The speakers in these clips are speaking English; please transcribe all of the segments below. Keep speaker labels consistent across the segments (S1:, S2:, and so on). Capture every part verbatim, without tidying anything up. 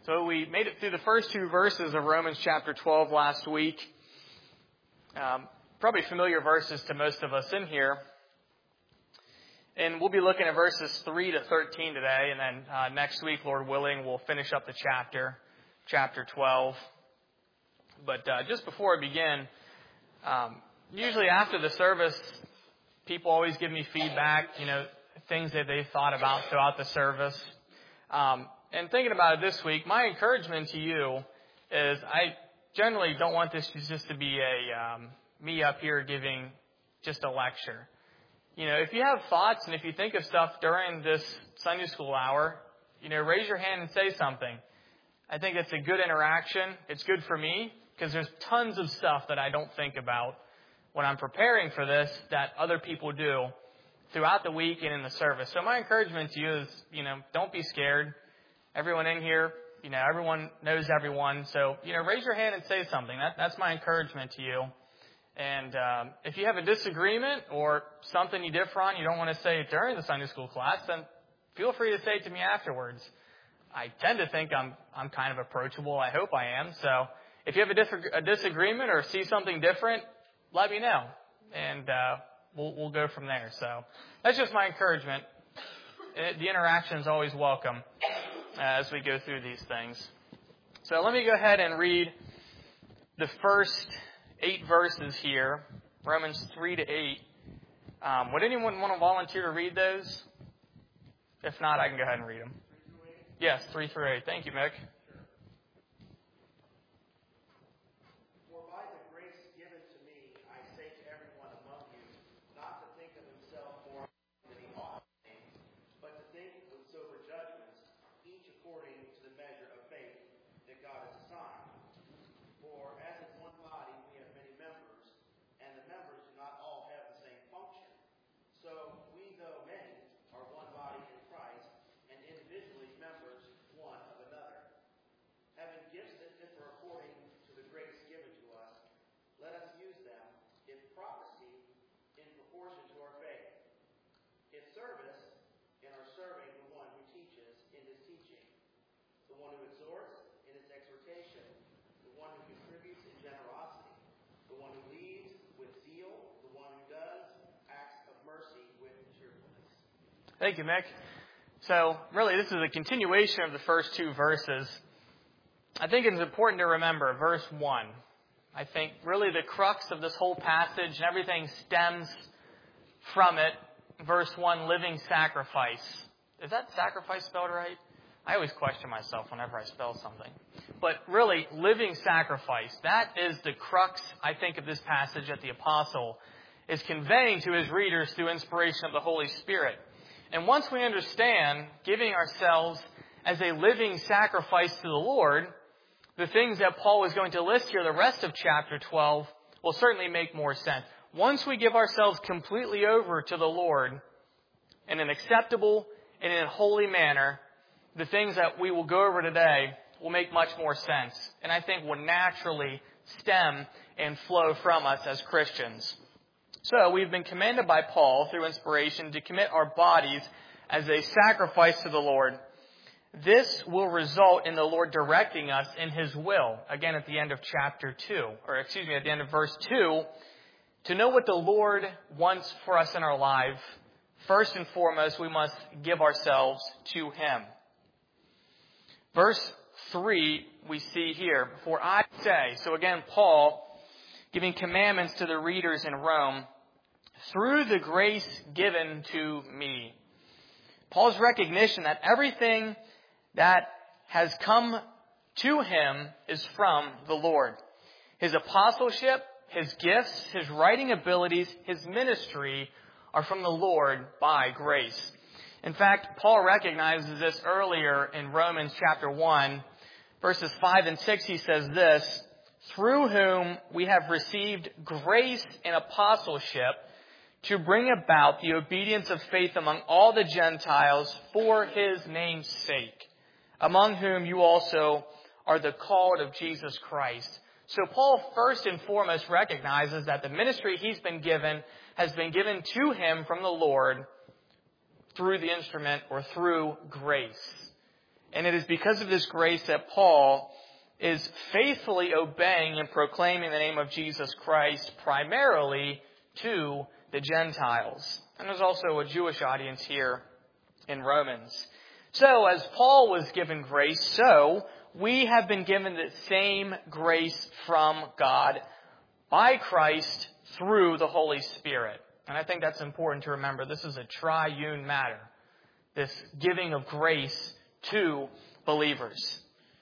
S1: So we made it through the first two verses of Romans chapter twelve last week. Um, probably familiar verses to most of us in here. And we'll be looking at verses three to thirteen today. And then uh, next week, Lord willing, we'll finish up the chapter, chapter twelve. But uh, just before I begin, um, usually after the service, people always give me feedback, you know, things that they've thought about throughout the service. Um, and thinking about it this week, my encouragement to you is I generally don't want this just to be a um, me up here giving just a lecture. You know, if you have thoughts and if you think of stuff during this Sunday school hour, you know, raise your hand and say something. I think it's a good interaction. It's good for me because there's tons of stuff that I don't think about when I'm preparing for this that other people do throughout the week and in the service. So my encouragement to you is, you know, don't be scared. Everyone in here, you know, everyone knows everyone. So, you know, raise your hand and say something. That, that's my encouragement to you. And um, if you have a disagreement or something you differ on, you don't want to say it during the Sunday school class, then feel free to say it to me afterwards. I tend to think I'm I'm kind of approachable. I hope I am. So if you have a, dis- a disagreement or see something different, let me know. And uh, we'll, we'll go from there. So that's just my encouragement. It, the interaction is always welcome uh, as we go through these things. So let me go ahead and read the first eight verses here, Romans three to eight. Um, would anyone want to volunteer to read those? If not, I can go ahead and read them. Yes, three through eight. Thank you, Mick. Thank you, Mick. So, really, this is a continuation of the first two verses. I think it's important to remember verse one. I think really the crux of this whole passage and everything stems from it. Verse one, living sacrifice. Is that sacrifice spelled right? I always question myself whenever I spell something. But really, living sacrifice, that is the crux, I think, of this passage that the apostle is conveying to his readers through inspiration of the Holy Spirit. And once we understand giving ourselves as a living sacrifice to the Lord, the things that Paul is going to list here, the rest of chapter twelve, will certainly make more sense. Once we give ourselves completely over to the Lord in an acceptable and in a holy manner, the things that we will go over today will make much more sense, and I think will naturally stem and flow from us as Christians. So we've been commanded by Paul through inspiration to commit our bodies as a sacrifice to the Lord. This will result in the Lord directing us in His will. Again, at the end of chapter two, or excuse me, at the end of verse two, to know what the Lord wants for us in our life, first and foremost, we must give ourselves to Him. Verse three, we see here, for I say, so again, Paul giving commandments to the readers in Rome, through the grace given to me. Paul's recognition that everything that has come to him is from the Lord. His apostleship, his gifts, his writing abilities, his ministry are from the Lord by grace. In fact, Paul recognizes this earlier in Romans chapter one, verses five and six. He says this, through whom we have received grace and apostleship to bring about the obedience of faith among all the Gentiles for His name's sake, among whom you also are the called of Jesus Christ. So Paul first and foremost recognizes that the ministry he's been given has been given to him from the Lord through the instrument or through grace. And it is because of this grace that Paul is faithfully obeying and proclaiming the name of Jesus Christ primarily to the Gentiles. And there's also a Jewish audience here in Romans. So as Paul was given grace, so we have been given the same grace from God by Christ through the Holy Spirit. And I think that's important to remember. This is a triune matter, this giving of grace to believers.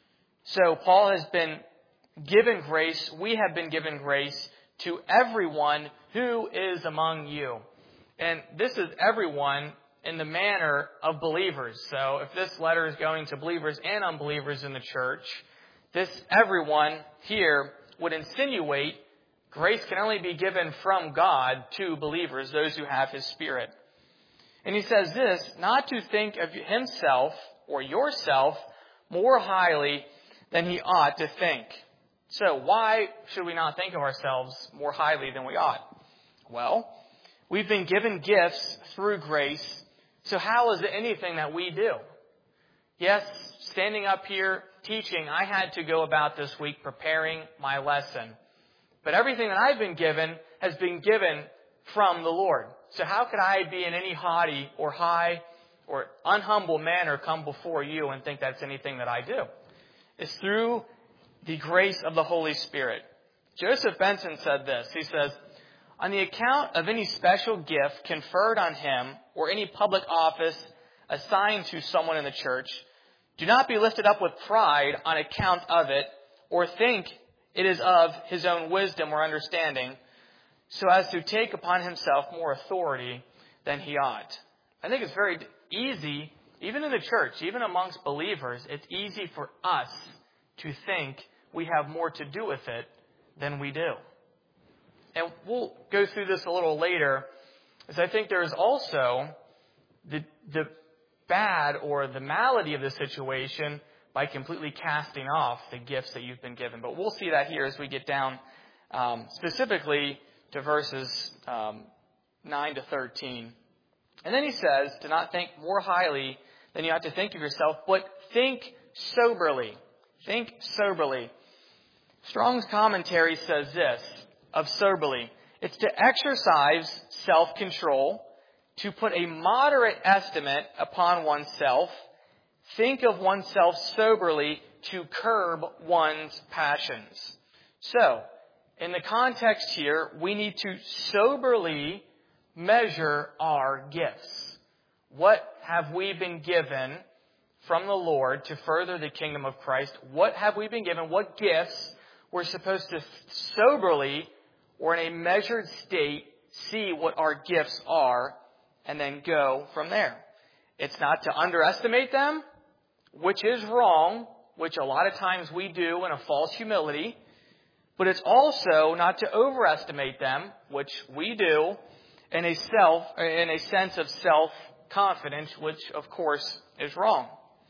S1: So Paul has been given grace, we have been given grace to everyone who is among you. And this is everyone in the manner of believers. So if this letter is going to believers and unbelievers in the church, this everyone here would insinuate grace can only be given from God to believers, those who have His Spirit. And he says this, not to think of himself or yourself more highly than he ought to think. So why should we not think of ourselves more highly than we ought? Well, we've been given gifts through grace. So how is it anything that we do? Yes, standing up here teaching, I had to go about this week preparing my lesson. But everything that I've been given has been given from the Lord. So how could I be in any haughty or high or unhumble manner come before you and think that's anything that I do? It's through the grace of the Holy Spirit. Joseph Benson said this. He says, on the account of any special gift conferred on him or any public office assigned to someone in the church, do not be lifted up with pride on account of it or think it is of his own wisdom or understanding, so as to take upon himself more authority than he ought. I think it's very easy, even in the church, even amongst believers, it's easy for us to think we have more to do with it than we do. And we'll go through this a little later, as I think there is also the, the bad or the malady of the situation by completely casting off the gifts that you've been given. But we'll see that here as we get down um, specifically to verses um, nine to thirteen. And then he says to not think more highly than you ought to think of yourself, but think soberly. Think soberly. Strong's commentary says this of soberly. It's to exercise self-control, to put a moderate estimate upon oneself, think of oneself soberly, to curb one's passions. So, in the context here, we need to soberly measure our gifts. What have we been given from the Lord to further the kingdom of Christ? What have we been given? What gifts we're supposed to soberly or in a measured state see what our gifts are and then go from there. It's not to underestimate them, which is wrong, which a lot of times we do in a false humility. But it's also not to overestimate them, which we do in a self, in a sense of self-confidence, which of course is wrong.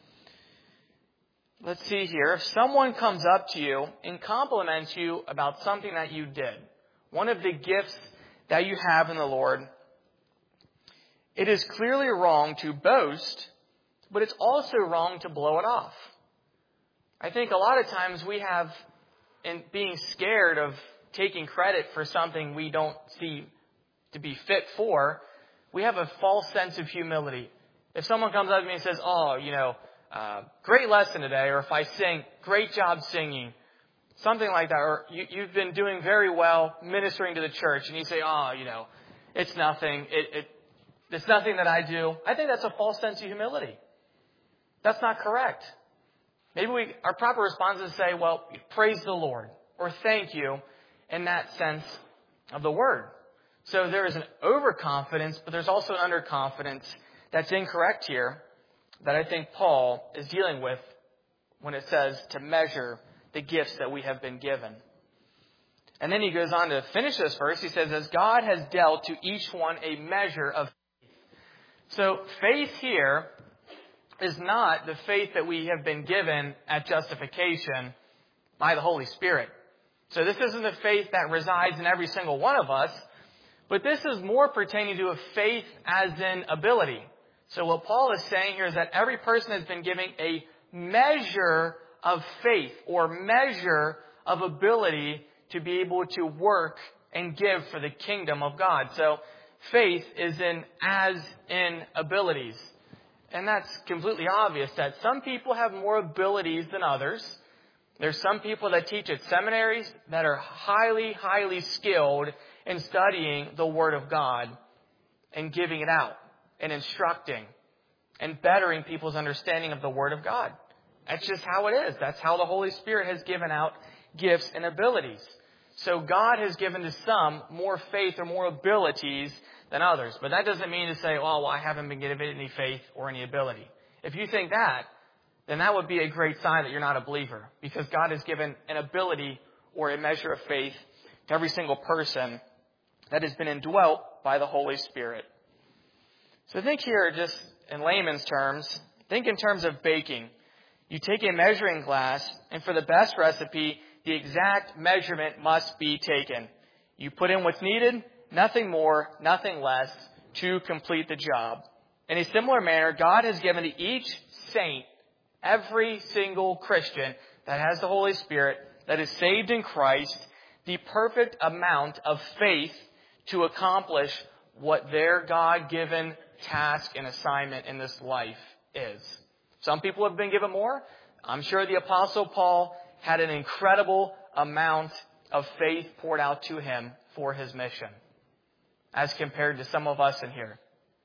S1: Let's see here. If someone comes up to you and compliments you about something that you did, one of the gifts that you have in the Lord, it is clearly wrong to boast, but it's also wrong to blow it off. I think a lot of times we have, in being scared of taking credit for something we don't see to be fit for, we have a false sense of humility. If someone comes up to me and says, oh, you know, uh, great lesson today, or if I sing, great job singing, something like that, or you, you've been doing very well ministering to the church, and you say, oh, you know, it's nothing, it, it, it's nothing that I do. I think that's a false sense of humility. That's not correct. Maybe we, our proper response is to say, well, praise the Lord, or thank you, in that sense of the word. So there is an overconfidence, but there's also an underconfidence that's incorrect here that I think Paul is dealing with when it says to measure the gifts that we have been given. And then he goes on to finish this verse. He says, as God has dealt to each one a measure of faith. So faith here is not the faith that we have been given at justification by the Holy Spirit. So this isn't the faith that resides in every single one of us, but this is more pertaining to a faith as in ability. So what Paul is saying here is that every person has been given a measure of faith or measure of ability to be able to work and give for the kingdom of God. So faith is in as in abilities. And that's completely obvious that some people have more abilities than others. There's some people that teach at seminaries that are highly, highly skilled in studying the Word of God and giving it out and instructing and bettering people's understanding of the Word of God. That's just how it is. That's how the Holy Spirit has given out gifts and abilities. So God has given to some more faith or more abilities than others. But that doesn't mean to say, oh, well, I haven't been given any faith or any ability. If you think that, then that would be a great sign that you're not a believer. Because God has given an ability or a measure of faith to every single person that has been indwelt by the Holy Spirit. So think here just in layman's terms, think in terms of baking. You take a measuring glass, and for the best recipe, the exact measurement must be taken. You put in what's needed, nothing more, nothing less, to complete the job. In a similar manner, God has given to each saint, every single Christian that has the Holy Spirit, that is saved in Christ, the perfect amount of faith to accomplish what their God-given task and assignment in this life is. Some people have been given more. I'm sure the Apostle Paul had an incredible amount of faith poured out to him for his mission, as compared to some of us in here.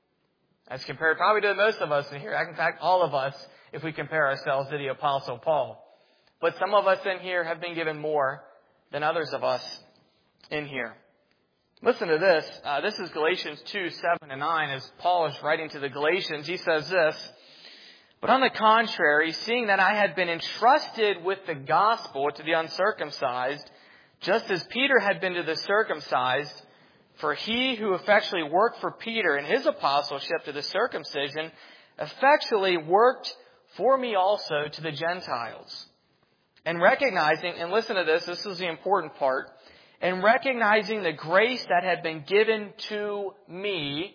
S1: As compared probably to most of us in here. In fact, all of us, if we compare ourselves to the Apostle Paul. But some of us in here have been given more than others of us in here. Listen to this. Uh, this is Galatians two, seven and nine. As Paul is writing to the Galatians, he says this, "But on the contrary, seeing that I had been entrusted with the gospel to the uncircumcised, just as Peter had been to the circumcised, for he who effectually worked for Peter in his apostleship to the circumcision, effectually worked for me also to the Gentiles. And recognizing," and listen to this, this is the important part, "and recognizing the grace that had been given to me,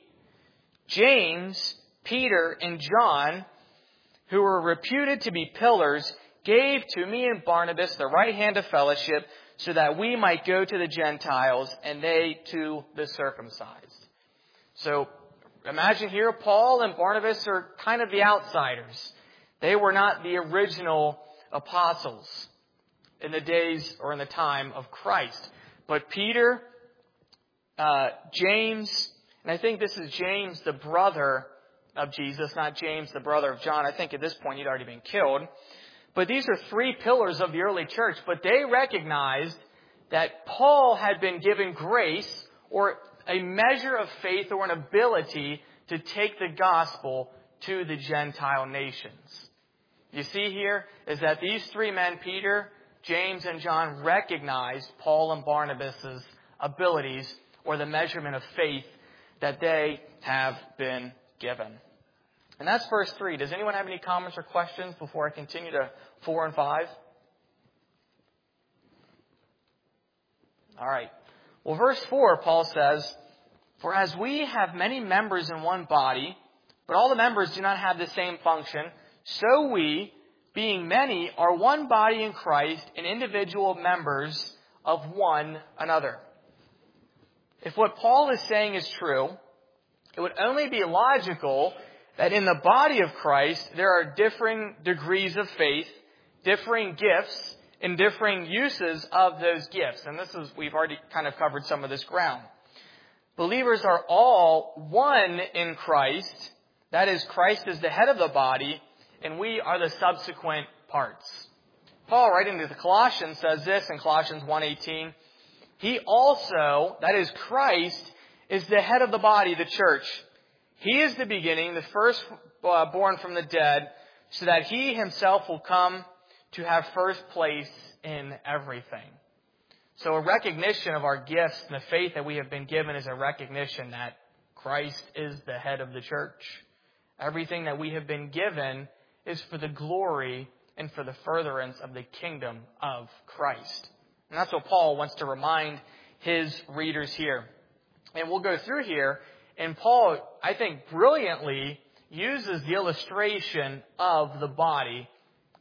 S1: James, Peter, and John, who were reputed to be pillars, gave to me and Barnabas the right hand of fellowship, so that we might go to the Gentiles, and they to the circumcised." So imagine here, Paul and Barnabas are kind of the outsiders. They were not the original apostles in the days or in the time of Christ. But Peter, uh, James, and I think this is James, the brother of Jesus, not James, the brother of John. I think at this point he'd already been killed. But these are three pillars of the early church. But they recognized that Paul had been given grace or a measure of faith or an ability to take the gospel to the Gentile nations. You see here is that these three men, Peter, James, and John, recognized Paul and Barnabas' abilities or the measurement of faith that they have been given. And that's verse three. Does anyone have any comments or questions before I continue to four and five? All right. Well, verse four, Paul says, "For as we have many members in one body, but all the members do not have the same function, so we, being many, are one body in Christ and individual members of one another." If what Paul is saying is true, it would only be logical that in the body of Christ, there are differing degrees of faith, differing gifts, and differing uses of those gifts. And this is, we've already kind of covered some of this ground. Believers are all one in Christ. That is, Christ is the head of the body, and we are the subsequent parts. Paul, writing to the Colossians, says this in Colossians one eighteen, "He also," that is Christ, "is the head of the body, the church. He is the beginning, the first uh, born from the dead, so that he himself will come to have first place in everything." So a recognition of our gifts and the faith that we have been given is a recognition that Christ is the head of the church. Everything that we have been given is for the glory and for the furtherance of the kingdom of Christ. And that's what Paul wants to remind his readers here. And we'll go through here. And Paul, I think, brilliantly uses the illustration of the body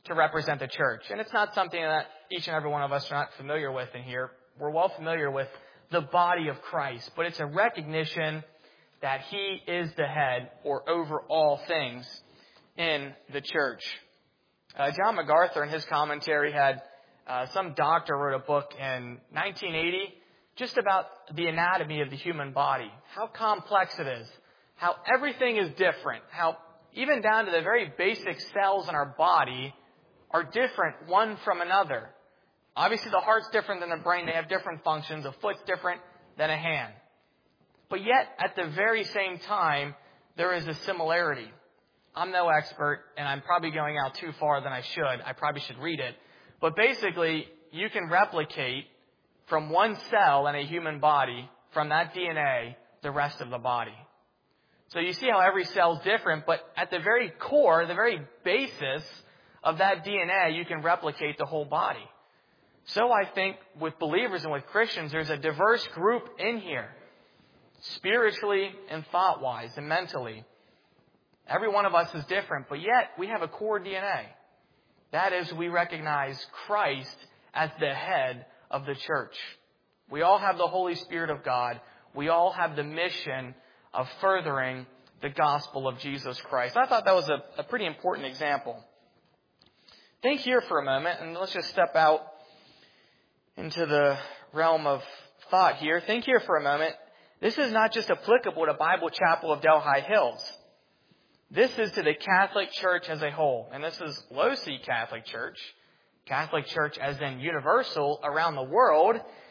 S1: to represent the church. And it's not something that each and every one of us are not familiar with in here. We're well familiar with the body of Christ, but it's a recognition that He is the head or over all things in the church. Uh, John MacArthur in his commentary had uh, some doctor wrote a book in nineteen eighty just about the anatomy of the human body, how complex it is, how everything is different, how even down to the very basic cells in our body are different one from another. Obviously, the heart's different than the brain. They have different functions. A foot's different than a hand. But yet, at the very same time, there is a similarity. I'm no expert, and I'm probably going out too far than I should. I probably should read it. But basically, you can replicate from one cell in a human body, from that D N A, the rest of the body. So you see how every cell is different, but at the very core, the very basis of that D N A, you can replicate the whole body. So I think with believers and with Christians, there's a diverse group in here, spiritually and thought-wise and mentally. Every one of us is different, but yet we have a core D N A. That is, we recognize Christ as the head of the church. We all have the Holy Spirit of God. We all have the mission of furthering the gospel of Jesus Christ. I thought that was a, a pretty important example. Think here for a moment, and let's just step out into the realm of thought here. Think here for a moment. This is not just applicable to Bible Chapel of Delhi Hills. This is to the Catholic Church as a whole. And this is Low C Catholic Church. Catholic Church as in universal around the world.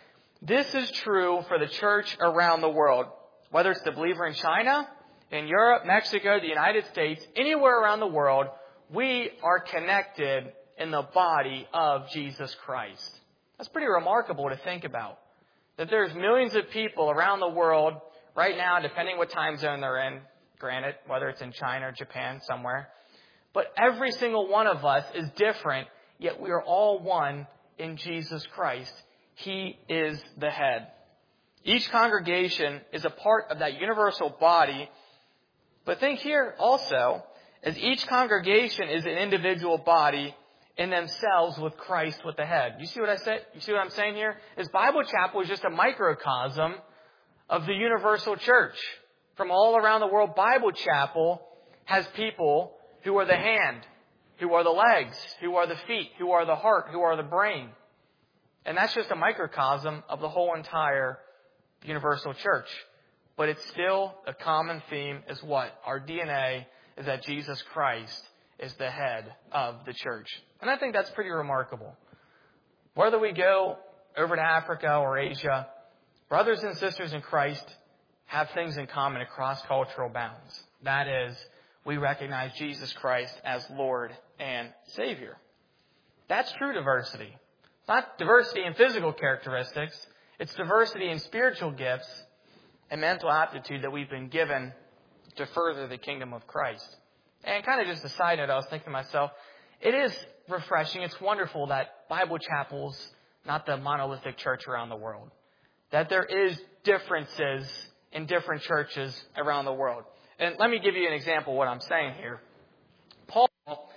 S1: This is true for the church around the world. Whether it's the believer in China, in Europe, Mexico, the United States, anywhere around the world, we are connected in the body of Jesus Christ. That's pretty remarkable to think about. That there's millions of people around the world right now, depending what time zone they're in, granted, whether it's in China or Japan, somewhere. But every single one of us is different, yet we are all one in Jesus Christ. He is the head. Each congregation is a part of that universal body. But think here also, as each congregation is an individual body in themselves with Christ with the head. You see what I said? You see what I'm saying here? Is Bible Chapel is just a microcosm of the universal church. From all around the world, Bible Chapel has people who are the hand, who are the legs, who are the feet, who are the heart, who are the brain. And that's just a microcosm of the whole entire universal church. But it's still a common theme is what? Our D N A is that Jesus Christ is the head of the church. And I think that's pretty remarkable. Whether we go over to Africa or Asia, brothers and sisters in Christ have things in common across cultural bounds. That is, we recognize Jesus Christ as Lord and Savior. That's true diversity. It's not diversity in physical characteristics. It's diversity in spiritual gifts and mental aptitude that we've been given to further the kingdom of Christ. And kind of just a side note, I was thinking to myself, it is refreshing. It's wonderful that Bible Chapel's not the monolithic church around the world. That there is differences in different churches around the world. And let me give you an example of what I'm saying here. Paul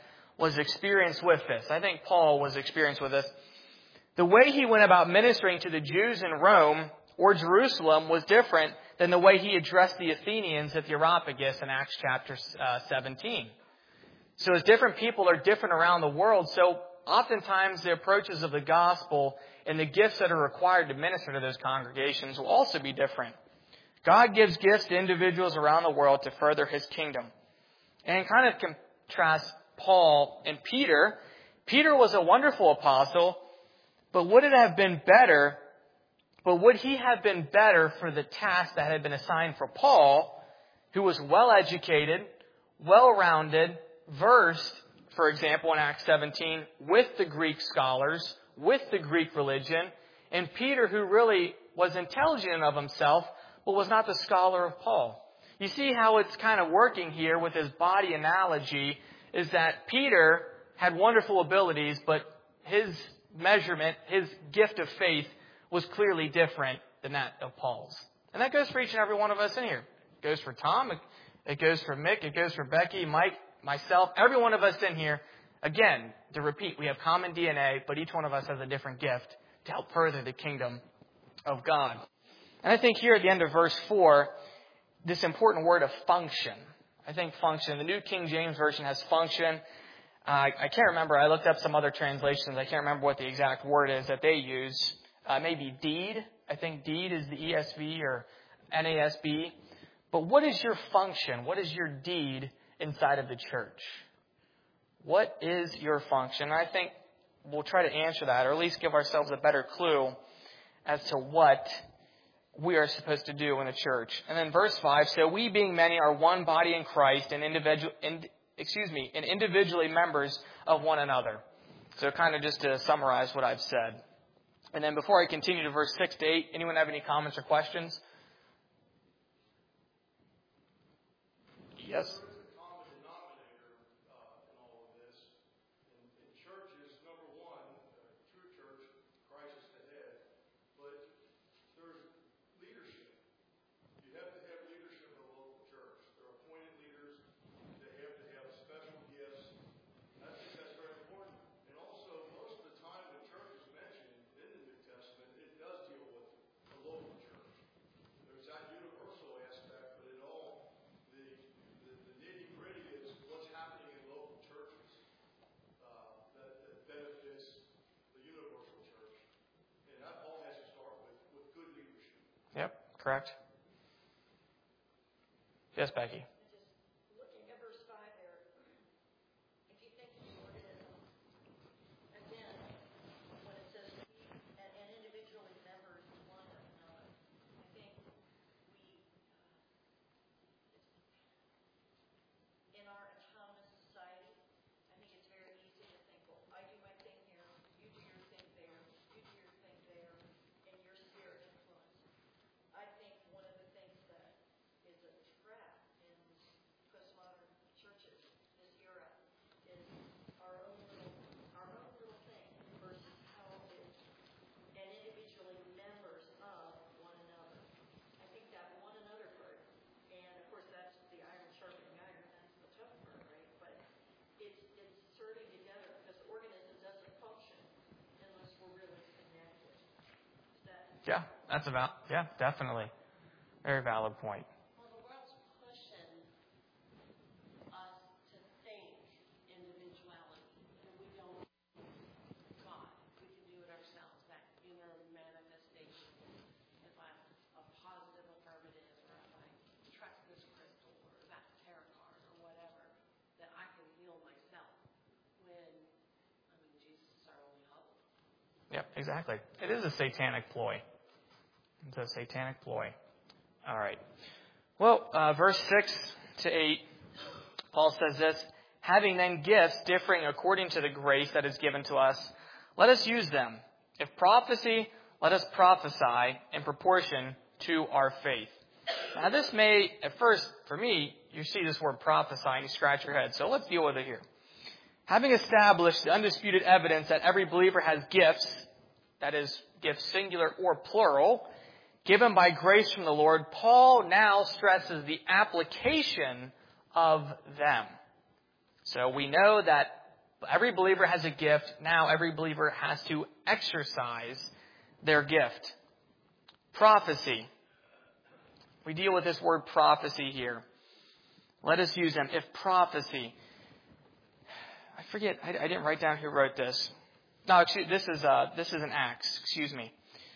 S1: was experienced with this. I think Paul was experienced with this. The way he went about ministering to the Jews in Rome or Jerusalem was different than the way he addressed the Athenians at the Areopagus in Acts chapter uh, seventeen. So as different people are different around the world, so oftentimes the approaches of the gospel and the gifts that are required to minister to those congregations will also be different. God gives gifts to individuals around the world to further His kingdom. And kind of contrast Paul and Peter. Peter was a wonderful apostle, but would it have been better, but would he have been better for the task that had been assigned for Paul, who was well-educated, well-rounded, versed, for example, in Acts seventeen, with the Greek scholars, with the Greek religion, and Peter, who really was intelligent of himself, but was not the scholar of Paul. You see how it's kind of working here with his body analogy, is that Peter had wonderful abilities, but his measurement, his gift of faith, was clearly different than that of Paul's. And that goes for each and every one of us in here. It goes for Tom, it goes for Mick, it goes for Becky, Mike, myself, every one of us in here. Again, to repeat, we have common D N A, but each one of us has a different gift to help further the kingdom of God. And I think here at the end of verse four, this important word of function. I think function. The New King James Version has function. Uh, I, I can't remember. I looked up some other translations. I can't remember what the exact word is that they use. Uh, maybe deed. I think deed is the E S V or N A S B. But what is your function? What is your deed inside of the church? What is your function? I think we'll try to answer that, or at least give ourselves a better clue as to what we are supposed to do in the church. And then verse five, so we being many are one body in Christ and individual, in, excuse me, and individually members of one another. So kind of just to summarize what I've said. And then before I continue to verse six to eight, anyone have any comments or questions? Yes. Yep, correct. Yes, Becky.
S2: Looking at verse five there, if you think of the organism, again, when it says we and, and individually members one of another, I think we, uh, in our autonomous society, I think it's very easy to think, well, I do my thing here, you do your thing there, you do your thing there, in your sphere of influence. I think one of the things that is a trap in postmodern churches this era is our own little, our own little thing versus how it's and individually members of one another. I think that one another part, and of course that's the iron sharpening iron, that's the tough part, right? But it's it's serving together because the organism doesn't function unless we're really connected. Is that
S1: Yeah, that's about, yeah, definitely. Very valid point.
S2: Well, the world's pushing us to think individuality, and we don't God. We can do it ourselves, that inner manifestation. If I'm a positive affirmative, or if I trust this crystal, or that tarot card, or whatever, that I can heal myself when, I mean, Jesus is our only hope.
S1: Yep, exactly. It is a satanic ploy. It's a satanic ploy. All right. Well, uh, verse six to eight, Paul says this, having then gifts differing according to the grace that is given to us, let us use them. If prophecy, let us prophesy in proportion to our faith. Now this may, at first, for me, you see this word prophesy and you scratch your head. So let's deal with it here. Having established the undisputed evidence that every believer has gifts, that is, gifts singular or plural, given by grace from the Lord, Paul now stresses the application of them. So we know that every believer has a gift. Now every believer has to exercise their gift. Prophecy. We deal with this word prophecy here. Let us use them. If prophecy. I forget, I, I didn't write down who wrote this. No, excuse, this is uh, this is an Acts, excuse me.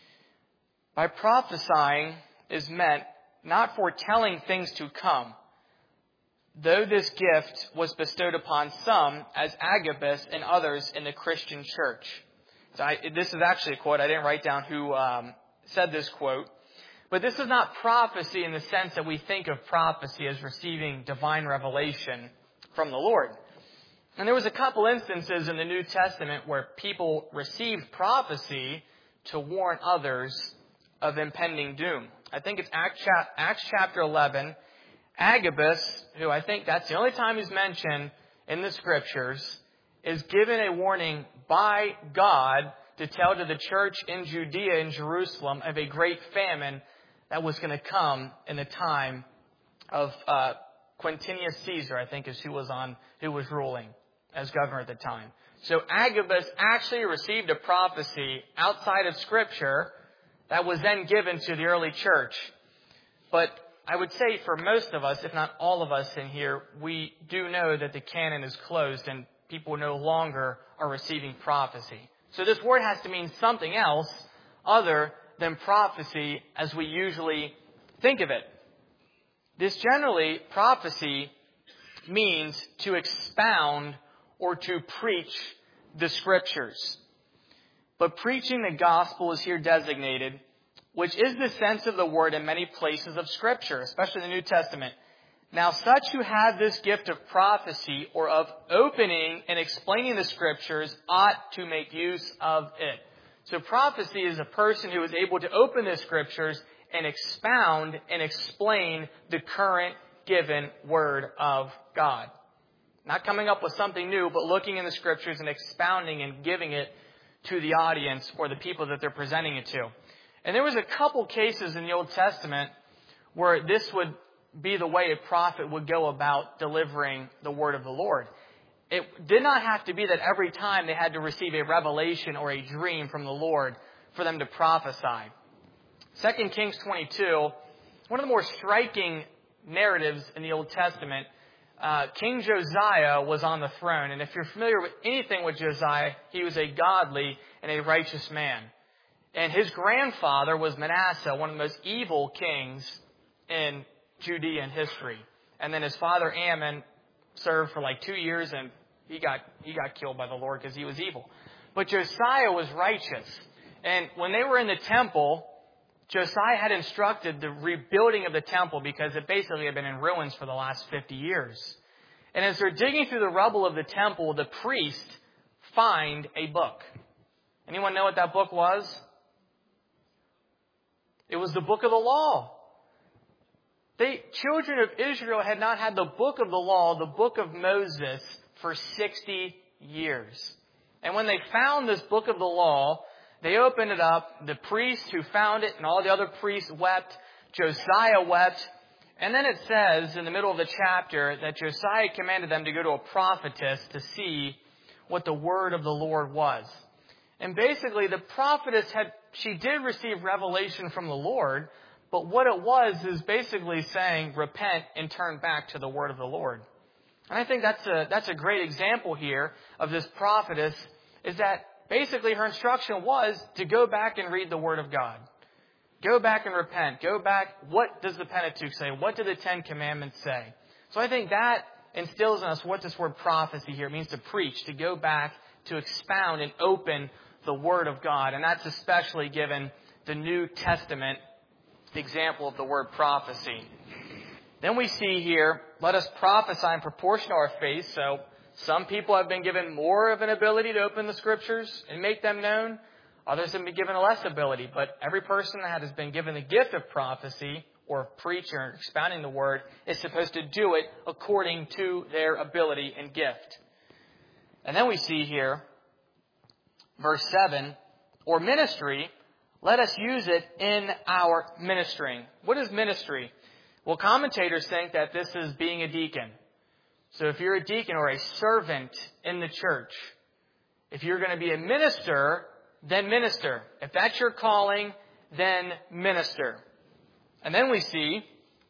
S1: By prophesying is meant not foretelling things to come, though this gift was bestowed upon some as Agabus and others in the Christian church. So I, this is actually a quote. I didn't write down who um, said this quote. But this is not prophecy in the sense that we think of prophecy as receiving divine revelation from the Lord. And there was a couple instances in the New Testament where people received prophecy to warn others of impending doom. I think it's Acts chapter eleven. Agabus, who I think that's the only time he's mentioned in the scriptures, is given a warning by God to tell to the church in Judea and Jerusalem of a great famine that was going to come in the time of uh, Quintinius Caesar, I think is who was on, who was ruling. as governor at the time. So Agabus actually received a prophecy outside of Scripture that was then given to the early church. But I would say for most of us, if not all of us in here, we do know that the canon is closed and people no longer are receiving prophecy. So this word has to mean something else other than prophecy as we usually think of it. This generally, prophecy, means to expound or to preach the Scriptures. But preaching the gospel is here designated, which is the sense of the word in many places of Scripture, especially in the New Testament. Now, such who have this gift of prophecy or of opening and explaining the Scriptures ought to make use of it. So prophecy is a person who is able to open the Scriptures and expound and explain the current given Word of God. Not coming up with something new, but looking in the Scriptures and expounding and giving it to the audience or the people that they're presenting it to. And there was a couple cases in the Old Testament where this would be the way a prophet would go about delivering the word of the Lord. It did not have to be that every time they had to receive a revelation or a dream from the Lord for them to prophesy. Second Kings twenty-two, one of the more striking narratives in the Old Testament, uh, King Josiah was on the throne. And if you're familiar with anything with Josiah, he was a godly and a righteous man. And his grandfather was Manasseh, one of the most evil kings in Judean history. And then his father Ammon served for like two years and he got he got killed by the Lord because he was evil. But Josiah was righteous. And when they were in the temple, Josiah had instructed the rebuilding of the temple because it basically had been in ruins for the last fifty years. And as they're digging through the rubble of the temple, the priest find a book. Anyone know what that book was? It was the book of the law. The children of Israel had not had the book of the law, the book of Moses, for sixty years. And when they found this book of the law, they opened it up. The priest who found it and all the other priests wept. Josiah wept. And then it says in the middle of the chapter that Josiah commanded them to go to a prophetess to see what the word of the Lord was. And basically the prophetess had, she did receive revelation from the Lord, but what it was is basically saying, repent and turn back to the word of the Lord. And I think that's a, that's a great example here of this prophetess, is that basically her instruction was to go back and read the Word of God. Go back and repent. Go back. What does the Pentateuch say? What do the Ten Commandments say? So I think that instills in us what this word prophecy here means, to preach, to go back, to expound and open the Word of God. And that's especially given the New Testament example of the word prophecy. Then we see here, let us prophesy in proportion to our faith. So some people have been given more of an ability to open the Scriptures and make them known. Others have been given less ability. But every person that has been given the gift of prophecy or preacher and expounding the Word is supposed to do it according to their ability and gift. And then we see here, verse seven, or ministry, let us use it in our ministering. What is ministry? Well, commentators think that this is being a deacon. So if you're a deacon or a servant in the church, if you're going to be a minister, then minister. If that's your calling, then minister. And then we see,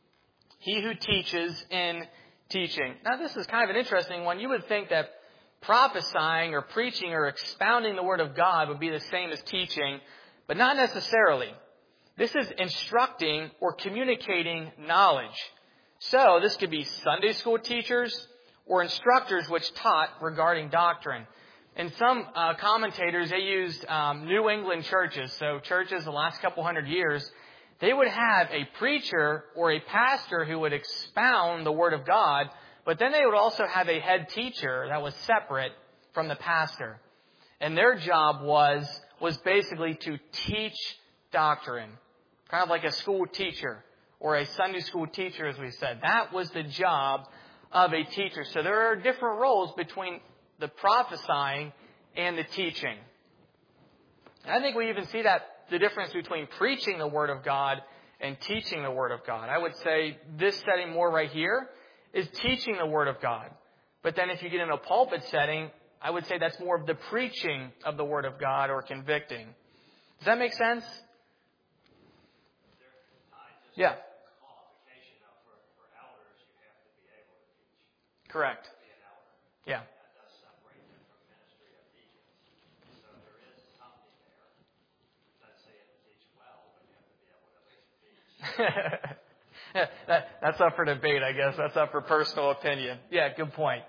S1: he who teaches in teaching. Now this is kind of an interesting one. You would think that prophesying or preaching or expounding the Word of God would be the same as teaching, but not necessarily. This is instructing or communicating knowledge. So this could be Sunday school teachers or instructors which taught regarding doctrine. In some uh, commentators, they used um, New England churches. So churches the last couple hundred years, they would have a preacher or a pastor who would expound the Word of God, but then they would also have a head teacher that was separate from the pastor. And their job was, was basically to teach doctrine, kind of like a school teacher or a Sunday school teacher, as we said. That was the job of a teacher. So there are different roles between the prophesying and the teaching. And I think we even see that the difference between preaching the Word of God and teaching the Word of God. I would say this setting more right here is teaching the Word of God. But then if you get in a pulpit setting, I would say that's more of the preaching of the Word of God or convicting. Does that make sense? Yeah. Correct. Yeah. that, that's up for debate, I guess. That's up for personal opinion. Yeah, good point.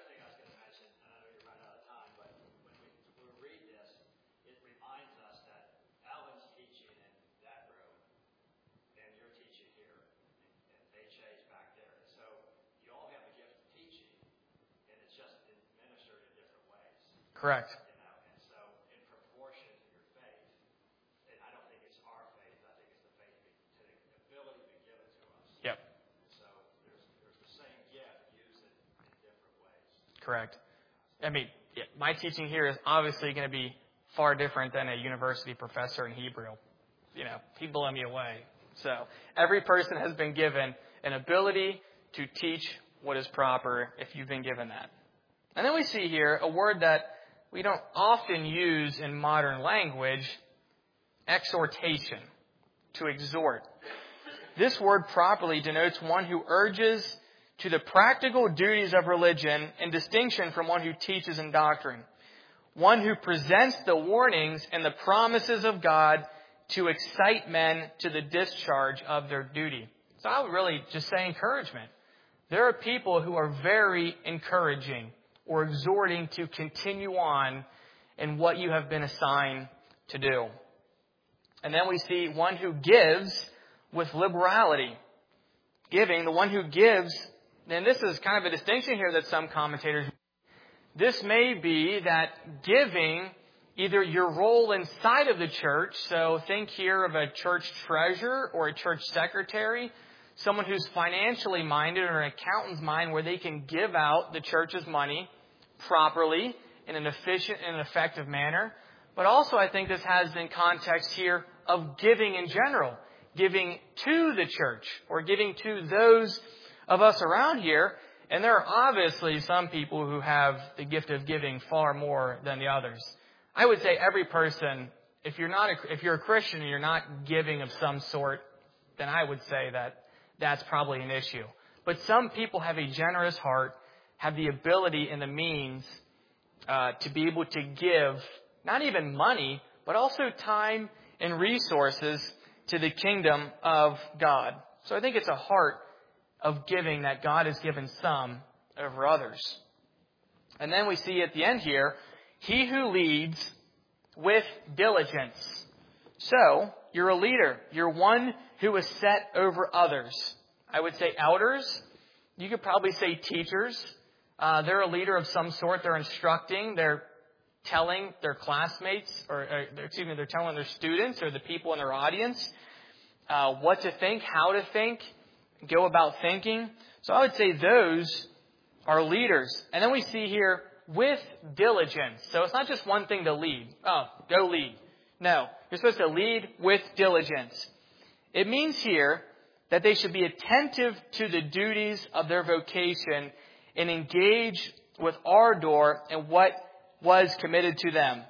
S1: Correct.
S3: You know, and so in proportion to your faith, and I don't think it's our faith, I think it's the faith to the ability to give it to us.
S1: Yep.
S3: So there's there's the same gift, use it in different ways.
S1: Correct. I mean, yeah, my teaching here is obviously going to be far different than a university professor in Hebrew. You know, he'd blow me away. So every person has been given an ability to teach what is proper if you've been given that. And then we see here a word that we don't often use in modern language, exhortation, to exhort. This word properly denotes one who urges to the practical duties of religion in distinction from one who teaches in doctrine. One who presents the warnings and the promises of God to excite men to the discharge of their duty. So I would really just say encouragement. There are people who are very encouraging or exhorting to continue on in what you have been assigned to do. And then we see one who gives with liberality. Giving, the one who gives, and this is kind of a distinction here that some commentators make. This may be that giving either your role inside of the church, so think here of a church treasurer or a church secretary, someone who's financially minded or an accountant's mind where they can give out the church's money properly in an efficient and an effective manner. But also I think this has in context here of giving in general, giving to the church or giving to those of us around here. And there are obviously some people who have the gift of giving far more than the others. I would say every person, if you're not, a, if you're a Christian and you're not giving of some sort, then I would say that that's probably an issue. But some people have a generous heart, have the ability and the means uh, to be able to give not even money, but also time and resources to the kingdom of God. So I think it's a heart of giving that God has given some over others. And then we see at the end here, he who leads with diligence. So you're a leader. You're one who is set over others. I would say elders. You could probably say teachers. Uh, they're a leader of some sort. They're instructing. They're telling their classmates, or, or excuse me, they're telling their students or the people in their audience uh, what to think, how to think, go about thinking. So I would say those are leaders. And then we see here with diligence. So it's not just one thing to lead. Oh, go lead. No, you're supposed to lead with diligence. It means here that they should be attentive to the duties of their vocation and engage with ardor in what was committed to them.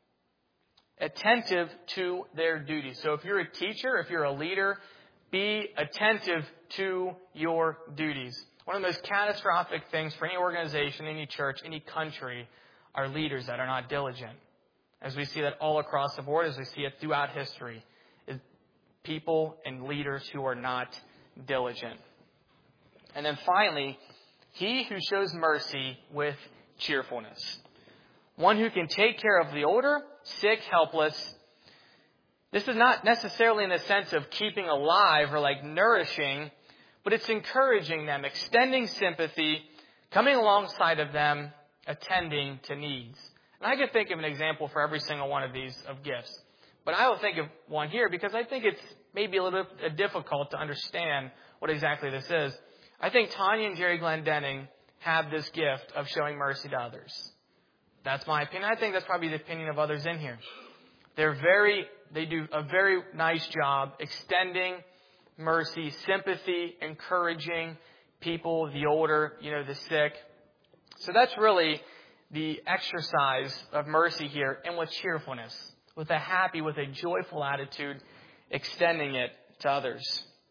S1: Attentive to their duties. So if you're a teacher, if you're a leader, be attentive to your duties. One of the most catastrophic things for any organization, any church, any country are leaders that are not diligent. As we see that all across the board, as we see it throughout history, is people and leaders who are not diligent. And then finally, he who shows mercy with cheerfulness. One who can take care of the older, sick, helpless. This is not necessarily in the sense of keeping alive or like nourishing, but it's encouraging them, extending sympathy, coming alongside of them, attending to needs. And I could think of an example for every single one of these of gifts. But I will think of one here because I think it's maybe a little bit difficult to understand what exactly this is. I think Tanya and Jerry Glendenning have this gift of showing mercy to others. That's my opinion. I think that's probably the opinion of others in here. They're very, they do a very nice job extending mercy, sympathy, encouraging people, the older, you know, the sick. So that's really the exercise of mercy here, and with cheerfulness, with a happy, with a joyful attitude, extending it to others.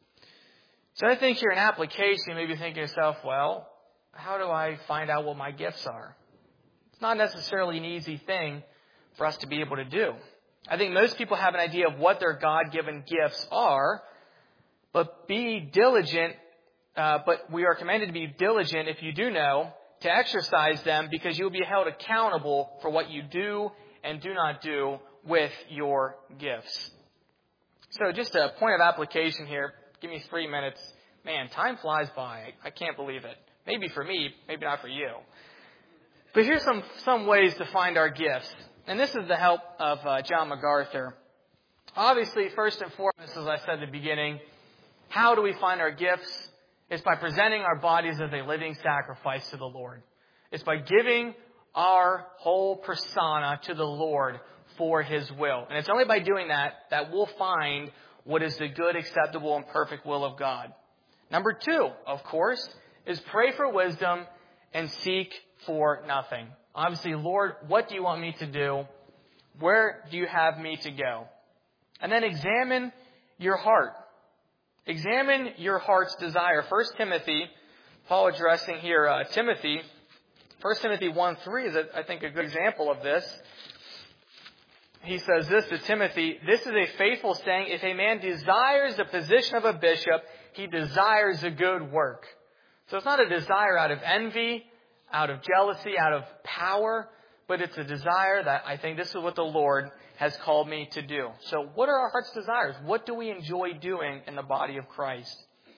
S1: So I think here in application, you may be thinking to yourself, well, how do I find out what my gifts are? It's not necessarily an easy thing for us to be able to do. I think most people have an idea of what their God-given gifts are, but be diligent, uh, but we are commanded to be diligent, if you do know, to exercise them, because you will be held accountable for what you do and do not do with your gifts. So just a point of application here. Give me three minutes. Man, time flies by. I can't believe it. Maybe for me, maybe not for you. But here's some, some ways to find our gifts. And this is the help of uh, John MacArthur. Obviously, first and foremost, as I said at the beginning, how do we find our gifts? It's by presenting our bodies as a living sacrifice to the Lord. It's by giving our whole persona to the Lord for His will. And it's only by doing that that we'll find what is the good, acceptable, and perfect will of God. Number two, of course, is pray for wisdom and seek for nothing. Obviously, Lord, what do you want me to do? Where do you have me to go? And then examine your heart. Examine your heart's desire. First Timothy, Paul addressing here uh, Timothy. First Timothy one three is, I think, a good example of this. He says this to Timothy, "This is a faithful saying, if a man desires the position of a bishop, he desires a good work." So it's not a desire out of envy, out of jealousy, out of power, but it's a desire that I think this is what the Lord has called me to do. So what are our heart's desires? What do we enjoy doing in the body of Christ?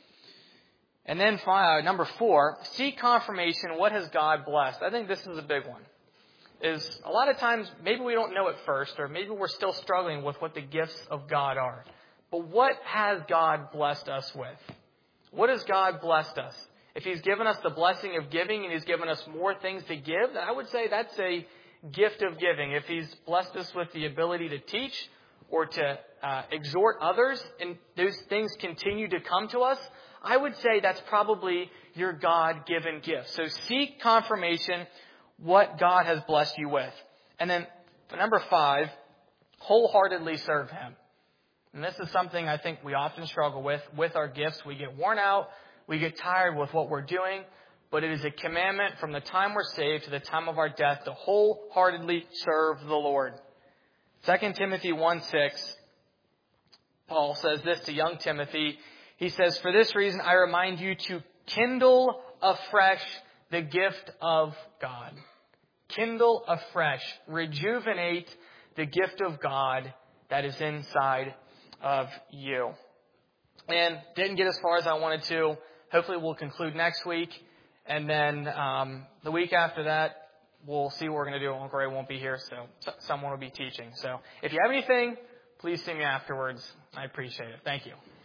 S1: And then uh, number four, seek confirmation. What has God blessed? I think this is a big one. Is a lot of times maybe we don't know it first, or maybe we're still struggling with what the gifts of God are. But what has God blessed us with? What has God blessed us? If He's given us the blessing of giving and He's given us more things to give, then I would say that's a gift of giving. If He's blessed us with the ability to teach or to uh, exhort others, and those things continue to come to us, I would say that's probably your God-given gift. So seek confirmation what God has blessed you with. And then number five, wholeheartedly serve Him. And this is something I think we often struggle with. With our gifts, we get worn out, we get tired with what we're doing, but it is a commandment from the time we're saved to the time of our death to wholeheartedly serve the Lord. Second Timothy one six, Paul says this to young Timothy. He says, "For this reason I remind you to kindle afresh the gift of God." Kindle afresh, rejuvenate the gift of God that is inside of you. And didn't get as far as I wanted to. Hopefully we'll conclude next week. And then um, the week after that, we'll see what we're going to do. Uncle Ray won't be here, so someone will be teaching. So if you have anything, please see me afterwards. I appreciate it. Thank you.